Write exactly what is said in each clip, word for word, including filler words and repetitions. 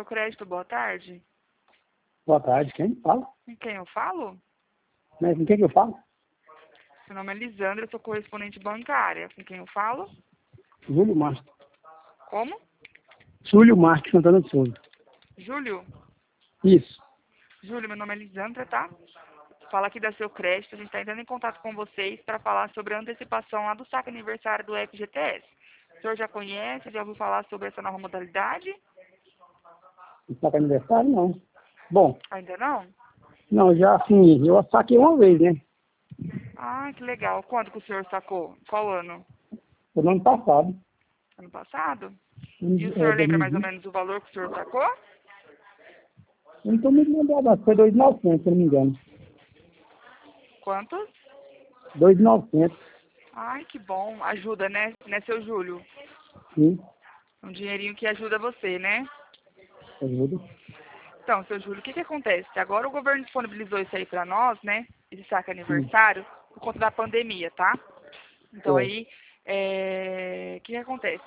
Seu Crédito, boa tarde. Boa tarde, quem fala? Com quem eu falo? Mas com quem que eu falo? Meu nome é Lisandra, eu sou correspondente bancária. Com quem eu falo? Júlio Marques. Como? Júlio Marques Santana de Souza. Júlio? Isso. Júlio, meu nome é Lisandra, tá? Fala aqui da Seu Crédito, a gente está entrando em contato com vocês para falar sobre a antecipação lá do saque aniversário do F G T S. O senhor já conhece, já ouviu falar sobre essa nova modalidade? Está com aniversário, não. Bom, Ainda não? não, já assim, eu saquei uma vez, né? Ah, que legal. Quando que o senhor sacou? Qual ano? Foi no ano passado. Ano passado? E o É, senhor lembra mais ou dois mil e vinte. menos o valor que o senhor sacou? Eu não estou muito lembrado, foi dois mil e novecentos, se eu não me engano. Quantos? dois mil e novecentos, Ai, que bom. Ajuda, né? Né, seu Júlio? sim. Um dinheirinho que ajuda você, né? Ajuda. Então, seu Júlio, o que que acontece? Agora o governo disponibilizou isso aí pra nós, né? Esse saque Sim. aniversário, por conta da pandemia, tá? Então É. aí, é... o que que acontece?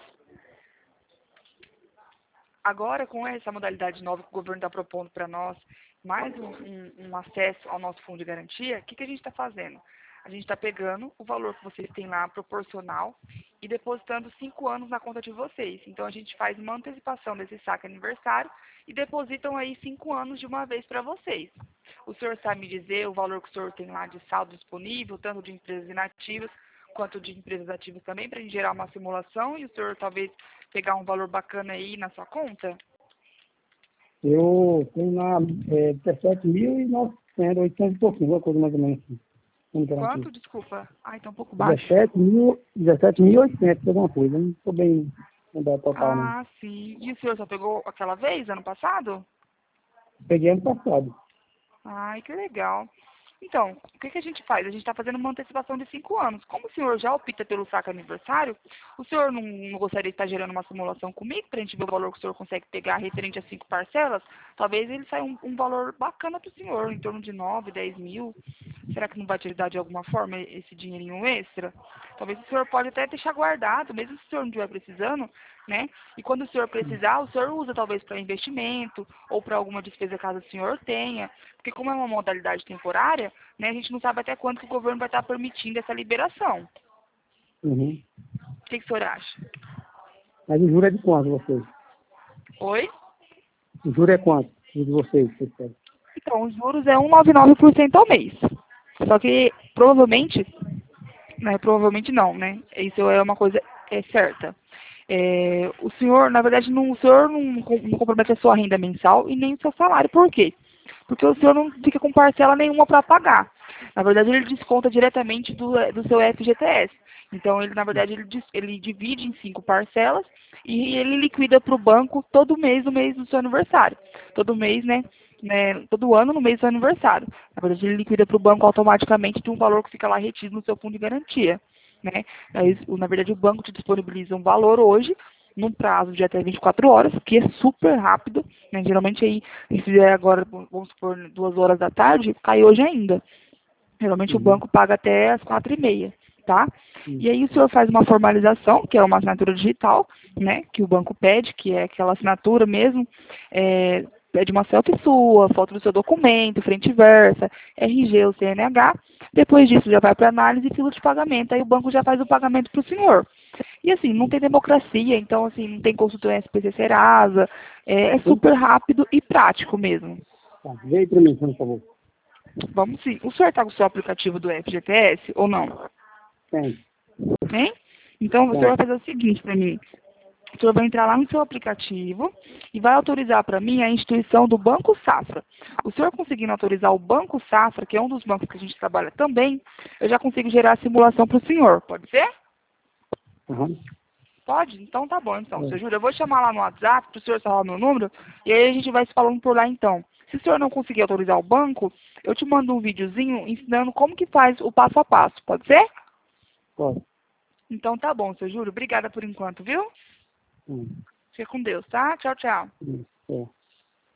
Agora, com essa modalidade nova que o governo está propondo para nós, mais um, um, um acesso ao nosso fundo de garantia, o que, que a gente está fazendo? A gente está pegando o valor que vocês têm lá proporcional e depositando cinco anos na conta de vocês. Então, a gente faz uma antecipação desse saque aniversário e depositam aí cinco anos de uma vez para vocês. O senhor sabe me dizer o valor que o senhor tem lá de saldo disponível, tanto de empresas inativas quanto de empresas ativas também, para a gente gerar uma simulação e o senhor talvez pegar um valor bacana aí na sua conta? Eu tenho lá é, dezessete mil e novecentos, oitocentos e pouquinho, uma coisa mais ou menos assim. Vamos garantir. Quanto? Desculpa. Ai, tá um pouco baixo. dezessete mil, dezessete mil e oitocentos, alguma coisa. Não estou bem lembrado total, não. Ah, sim. E o senhor só pegou aquela vez, ano passado? Peguei ano passado. Ai, que legal. Então, o que, que a gente faz? A gente está fazendo uma antecipação de cinco anos. Como o senhor já opta pelo saque aniversário, o senhor não, não gostaria de estar gerando uma simulação comigo para a gente ver o valor que o senhor consegue pegar referente a cinco parcelas? Talvez ele saia um, um valor bacana para o senhor, em torno de nove, dez mil. Será que não vai te ajudar de alguma forma esse dinheirinho extra? Talvez o senhor pode até deixar guardado, mesmo se o senhor não estiver precisando, né? E quando o senhor precisar, o senhor usa talvez para investimento ou para alguma despesa caso o senhor tenha. Porque como é uma modalidade temporária, né, a gente não sabe até quando que o governo vai estar permitindo essa liberação. Uhum. O que, que o senhor acha? Mas o juro é de quanto, vocês? Oi? O juro é quanto? O de vocês, vocês querem? Então, os juros é um vírgula noventa e nove por cento ao mês. Só que provavelmente, né, provavelmente não, né? Isso é uma coisa é certa. É, o senhor, na verdade, não, o senhor não, com- não compromete a sua renda mensal e nem o seu salário. Por quê? Porque o senhor não fica com parcela nenhuma para pagar. Na verdade, ele desconta diretamente do, do seu F G T S. Então, ele, na verdade, ele, dis- ele divide em cinco parcelas e ele liquida para o banco todo mês, no mês do seu aniversário. Todo mês, né? né, todo ano no mês do seu aniversário. Na verdade, ele liquida para o banco automaticamente de um valor que fica lá retido no seu fundo de garantia. Né? Aí, o- na verdade, o banco te disponibiliza um valor hoje, num prazo de até vinte e quatro horas, que é super rápido. Né? Geralmente, aí, se fizer agora, vamos supor, duas horas da tarde, cai hoje ainda. Geralmente, o Uhum. banco paga até as quatro e meia. Tá? Uhum. E aí o senhor faz uma formalização, que é uma assinatura digital, né, que o banco pede, que é aquela assinatura mesmo, é, pede uma selfie sua, foto do seu documento, frente e versa, R G ou C N H. Depois disso já vai para análise e fila de pagamento. Aí o banco já faz o pagamento para o senhor. E assim, não tem democracia, então assim, não tem consulta em S P C Serasa, é, é Sim? super rápido e prático mesmo. Tá. Vê aí pra mim, por favor. Vamos sim. O senhor está com o seu aplicativo do F G T S ou não? Tem. Hein? Então o senhor Tem. vai fazer o seguinte para mim. O senhor vai entrar lá no seu aplicativo e vai autorizar para mim a instituição do Banco Safra. O senhor conseguindo autorizar o Banco Safra, que é um dos bancos que a gente trabalha também, eu já consigo gerar a simulação para o senhor. Pode ser? Uhum. Pode? Então tá bom. Então, É. seu Júlio, eu vou chamar lá no WhatsApp para o senhor salvar meu número e aí a gente vai se falando por lá então. Se o senhor não conseguir autorizar o banco, eu te mando um videozinho ensinando como que faz o passo a passo. Pode ser? Pode. Então tá bom, seu Júlio. Obrigada por enquanto, viu? Hum. Fica com Deus, tá? Tchau, tchau. Hum. É.